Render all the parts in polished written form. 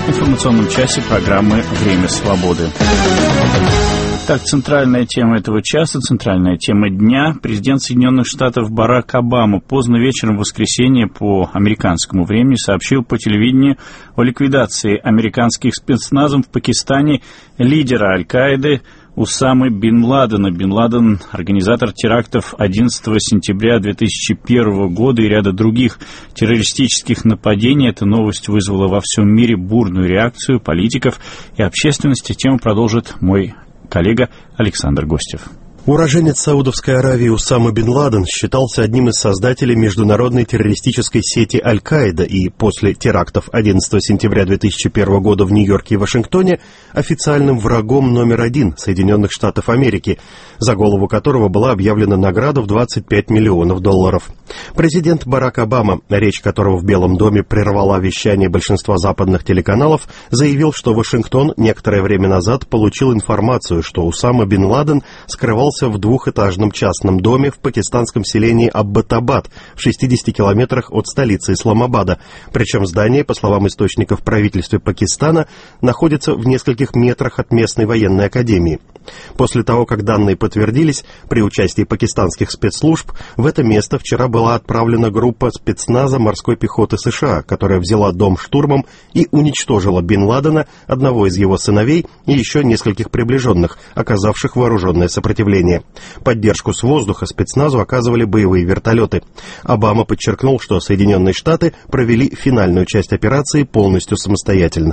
информационном часе программы «Время свободы». Так, центральная тема этого часа, центральная тема дня. Президент Соединенных Штатов Барак Обама поздно вечером в воскресенье по американскому времени сообщил по телевидению о ликвидации американских спецназом в Пакистане лидера Аль-Каиды Усамы бин Ладена. Бин Ладен – организатор терактов 11 сентября 2001 года и ряда других террористических нападений. Эта новость вызвала во всем мире бурную реакцию политиков и общественности. Тему продолжит мой коллега Александр Гостев. Уроженец Саудовской Аравии Усама бин Ладен считался одним из создателей международной террористической сети Аль-Каида и после терактов 11 сентября 2001 года в Нью-Йорке и Вашингтоне официальным врагом номер один Соединенных Штатов Америки, за голову которого была объявлена награда в $25 миллионов. Президент Барак Обама, речь которого в Белом доме прервала вещание большинства западных телеканалов, заявил, что Вашингтон некоторое время назад получил информацию, что Усама бин Ладен скрывался в двухэтажном частном доме в пакистанском селении Аббатабад в 60 километрах от столицы Исламабада. Причем здание, по словам источников в правительстве Пакистана, находится в нескольких метрах от местной военной академии. После того, как данные подтвердились, при участии пакистанских спецслужб в это место вчера была отправлена группа спецназа морской пехоты США, которая взяла дом штурмом и уничтожила бин Ладена, одного из его сыновей и еще нескольких приближенных, оказавших вооруженное сопротивление. Поддержку с воздуха спецназу оказывали боевые вертолеты. Обама подчеркнул, что Соединенные Штаты провели финальную часть операции полностью самостоятельно.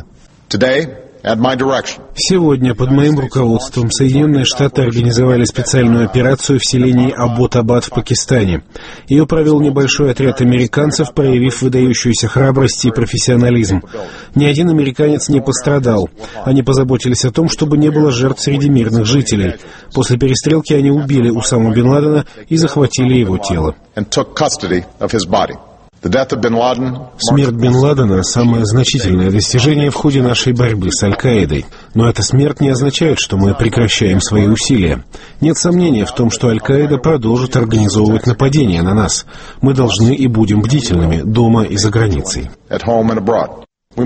Сегодня под моим руководством Соединенные Штаты организовали специальную операцию в селении Абботабад в Пакистане. Ее провел небольшой отряд американцев, проявив выдающуюся храбрость и профессионализм. Ни один американец не пострадал. Они позаботились о том, чтобы не было жертв среди мирных жителей. После перестрелки они убили Усаму бин Ладена и захватили его тело. Смерть бин Ладена – самое значительное достижение в ходе нашей борьбы с Аль-Каидой. Но эта смерть не означает, что мы прекращаем свои усилия. Нет сомнения в том, что Аль-Каида продолжит организовывать нападения на нас. Мы должны и будем бдительными дома и за границей. Мы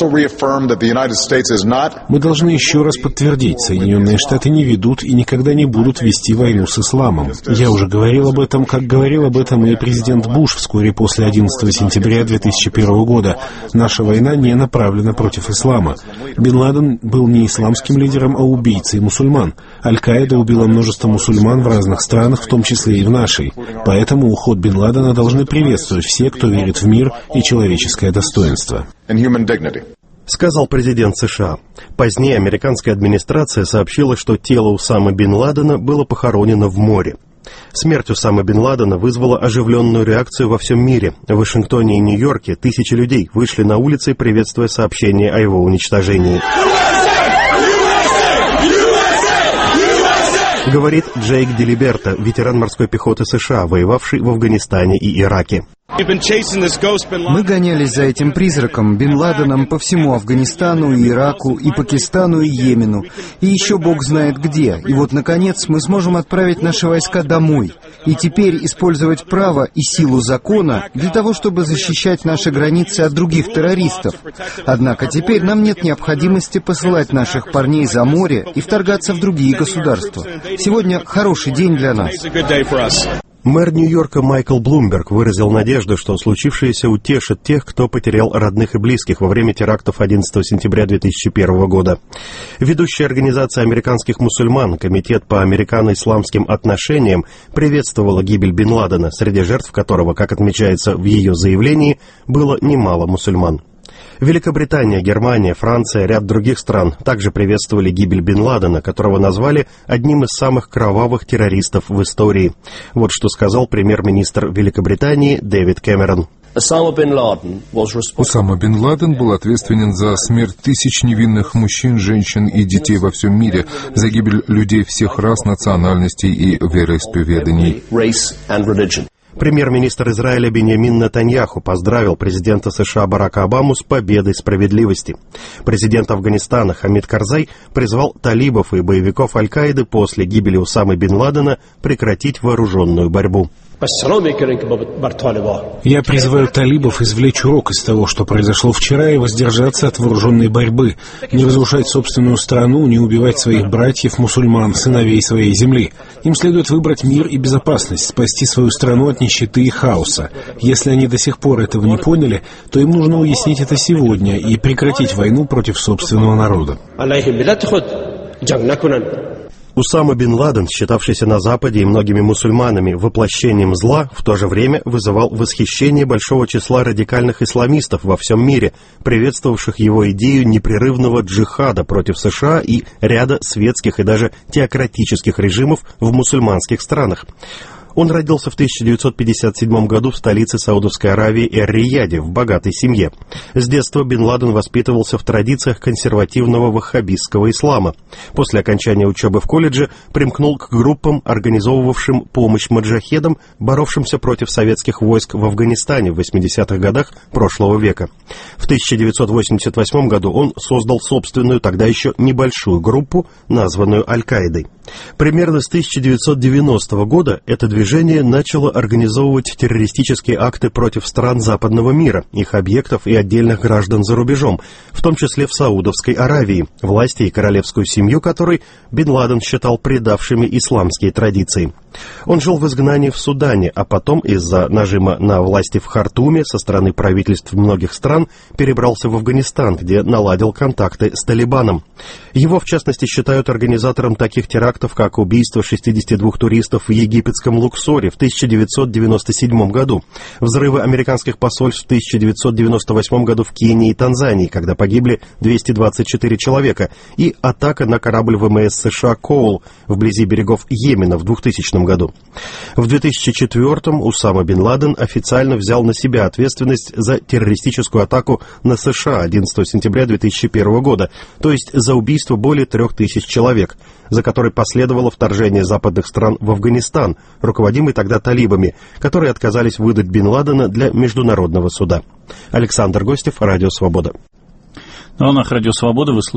должны еще раз подтвердить, Соединенные Штаты не ведут и никогда не будут вести войну с исламом. Я уже говорил об этом, как говорил об этом и президент Буш вскоре после 11 сентября 2001 года. Наша война не направлена против ислама. Бин Ладен был не исламским лидером, а убийцей мусульман. Аль-Каида убила множество мусульман в разных странах, в том числе и в нашей. Поэтому уход Бин Ладена должны приветствовать все, кто верит в мир и человеческое достоинство. Сказал президент США. Позднее американская администрация сообщила, что тело Усамы бин Ладена было похоронено в море. Смерть Усамы бин Ладена вызвала оживленную реакцию во всем мире. В Вашингтоне и Нью-Йорке тысячи людей вышли на улицы, приветствуя сообщение о его уничтожении. Говорит Джейк Делиберто, ветеран морской пехоты США, воевавший в Афганистане и Ираке. Мы гонялись за этим призраком, бин Ладеном, по всему Афганистану, и Ираку, и Пакистану, и Йемену, и еще Бог знает где. И вот, наконец, мы сможем отправить наши войска домой, и теперь использовать право и силу закона для того, чтобы защищать наши границы от других террористов. Однако теперь нам нет необходимости посылать наших парней за море и вторгаться в другие государства. Сегодня хороший день для нас. Мэр Нью-Йорка Майкл Блумберг выразил надежду, что случившееся утешит тех, кто потерял родных и близких во время терактов 11 сентября 2001 года. Ведущая организация американских мусульман, Комитет по американо-исламским отношениям, приветствовала гибель бин Ладена, среди жертв которого, как отмечается в ее заявлении, было немало мусульман. Великобритания, Германия, Франция, ряд других стран также приветствовали гибель бин Ладена, которого назвали одним из самых кровавых террористов в истории. Вот что сказал премьер-министр Великобритании Дэвид Кэмерон. Усама бин Ладен был ответственен за смерть тысяч невинных мужчин, женщин и детей во всем мире, за гибель людей всех рас, национальностей и вероисповеданий. Премьер-министр Израиля Биньямин Нетаньяху поздравил президента США Барака Обаму с победой справедливости. Президент Афганистана Хамид Карзай призвал талибов и боевиков Аль-Каиды после гибели Усамы бин Ладена прекратить вооруженную борьбу. Я призываю талибов извлечь урок из того, что произошло вчера, и воздержаться от вооруженной борьбы, не разрушать собственную страну, не убивать своих братьев, мусульман, сыновей своей земли. Им следует выбрать мир и безопасность, спасти свою страну от нищеты и хаоса. Если они до сих пор этого не поняли, то им нужно уяснить это сегодня и прекратить войну против собственного народа. Усама бин Ладен, считавшийся на Западе и многими мусульманами воплощением зла, в то же время вызывал восхищение большого числа радикальных исламистов во всем мире, приветствовавших его идею непрерывного джихада против США и ряда светских и даже теократических режимов в мусульманских странах. Он родился в 1957 году в столице Саудовской Аравии Эр-Рияде, в богатой семье. С детства бин Ладен воспитывался в традициях консервативного ваххабистского ислама. После окончания учебы в колледже примкнул к группам, организовывавшим помощь маджахедам, боровшимся против советских войск в Афганистане в 80-х годах прошлого века. В 1988 году он создал собственную, тогда еще небольшую группу, названную Аль-Каидой. Примерно с 1990 года это движение начало организовывать террористические акты против стран западного мира, их объектов и отдельных граждан за рубежом, в том числе в Саудовской Аравии, власти и королевскую семью которой бин Ладен считал предавшими исламские традиции. Он жил в изгнании в Судане, а потом из-за нажима на власти в Хартуме со стороны правительств многих стран перебрался в Афганистан, где наладил контакты с Талибаном. Его, в частности, считают организатором таких терактов, как убийство 62 туристов в египетском Луксоре в 1997 году, взрывы американских посольств в 1998 году в Кении и Танзании, когда погибли 224 человека, и атака на корабль ВМС США «Коул» вблизи берегов Йемена в 2000 году. В 2004-м Усама бин Ладен официально взял на себя ответственность за террористическую атаку на США 11 сентября 2001 года, то есть за убийство более 3000 человек, за которой последовало вторжение западных стран в Афганистан, руководимый тогда талибами, которые отказались выдать бин Ладена для международного суда. Александр Гостев, Радио Свобода. На волнах Радио Свобода вы слушаете